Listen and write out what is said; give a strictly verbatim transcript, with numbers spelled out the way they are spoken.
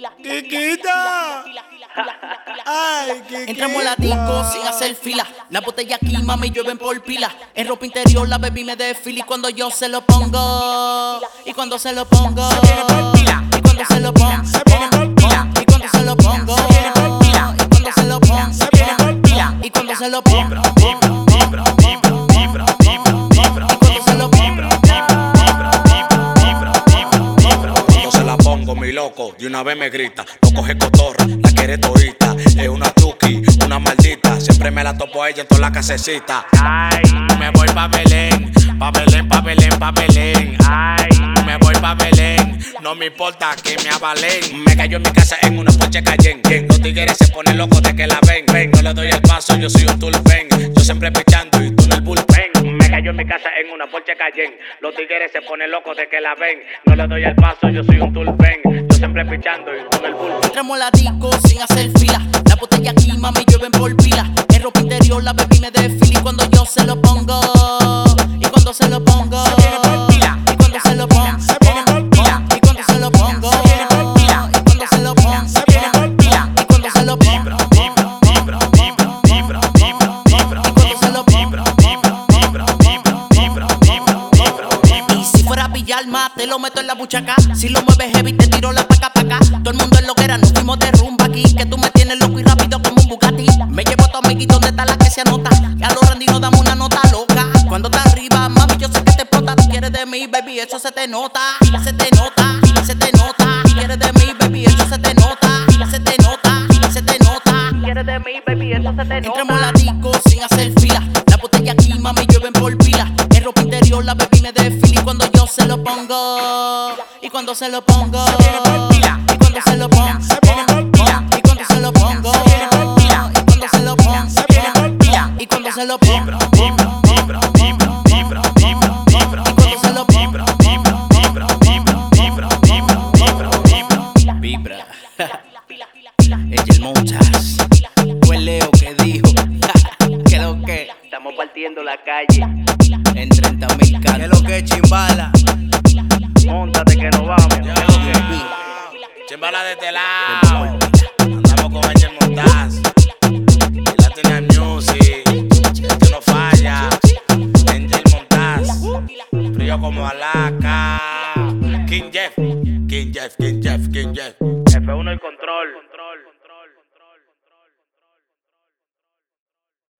Kikita. Ay, Kikita. Entramos a la disco sin hacer fila. La botella aquí, mami, llueven por pila. En ropa interior la baby me desfila. Y cuando yo se lo pongo, y cuando se lo pongo, Se viene por pila. y cuando se lo pongo, Se viene por pila. y cuando se lo pongo, Se viene por pila. y cuando se lo pongo, Se viene por pila. y cuando se lo pongo, Vibro, vibro, vibro, vibro, vibro, vibro, y cuando se lo vibro, pongo. vibro, vibro, vibro, vibro, vibro. Cuando se la pongo, mi loco, de una vez me grita. No coge cotorra, la quiere todita. Es una tuki, una maldita. Siempre me la topo a ella en toda la casecita. Ay, me voy pa' Belén, pa' Belén, pa' Belén, pa' Belén. Ay, me voy pa' Belén, no me importa que me avalen. Me cayó en mi casa en una Porsche Cayenne. Los tigres se ponen locos de que la ven. Ven, no le doy el paso, yo soy un tulpen. Yo siempre pichando y tú en el bullpen. Me cayó en mi casa en una Porsche Cayenne. Los tigres se ponen locos de que la ven. No le doy el paso, yo soy un tulpen. Yo siempre pichando y tú en el bullpen. Entramos a la disco sin hacer fila. La botella aquí, mami, llueven por pila. En ropa interior la baby me desfila. Y cuando yo se lo pongo, y cuando se lo pongo, Se viene por pila. y cuando se lo pongo, Se viene por pila. y cuando se lo pongo, Se viene por pila. y cuando se lo pongo, Se viene por pila. y cuando se lo pongo, Vibro, vibro, vibro, vibro, vibro, vibro, vibro, y cuando se lo pongo. vibro, vibro, vibro, vibro, vibro, vibro, vibro, vibro. Y si fuera Villalma, te lo meto en la buchaca. Si lo mueves heavy, te tiro la paca paca. Todo el mundo es lo que era, nos fuimos de rumba aquí. Que tú me tienes loco y rápido como un Bugatti. Me llevo a tu amiguito, ¿dónde está la que se anota? Y a los Randy nos damos una nota loca. Cuando estás arriba, mami, yo sé que te explota. Tú quieres de mí, baby, eso se te nota. Se te nota, se te nota. Tú quieres de mí, baby, eso se te nota. Se te nota, se te nota. Quieres de mí, baby, eso se te Entramos a la disco sin hacer fila. La botella aquí, mami, llueven por pila. En ropa interior la baby me desfila. Y cuando yo se lo pongo, y cuando se lo pongo, Se viene por pila. y cuando se lo pongo, Se viene por pila. y cuando se lo pongo, Se viene por pila. y cuando se lo pongo, Se viene por pila. y cuando se lo pongo, Vibro, vibro, vibro, vibro, vibro, vibro, vibro, y cuando se lo pongo, vibro, vibro, vibro, vibro, vibro, vibro, vibro, vibro. vibra. Ella montas. Fue Leo que dijo que lo que Estamos partiendo la calle. en treinta mil ¿Qué canos. es lo que es chimbala? Móntate que nos vamos. Chimbala de este lado. Andamos con Angel Montaz. Y Latin Music. Esto no falla. Angel Montaz. Frío como Alaska. King Jeff. King Jeff, King Jeff, King Jeff. F uno y control.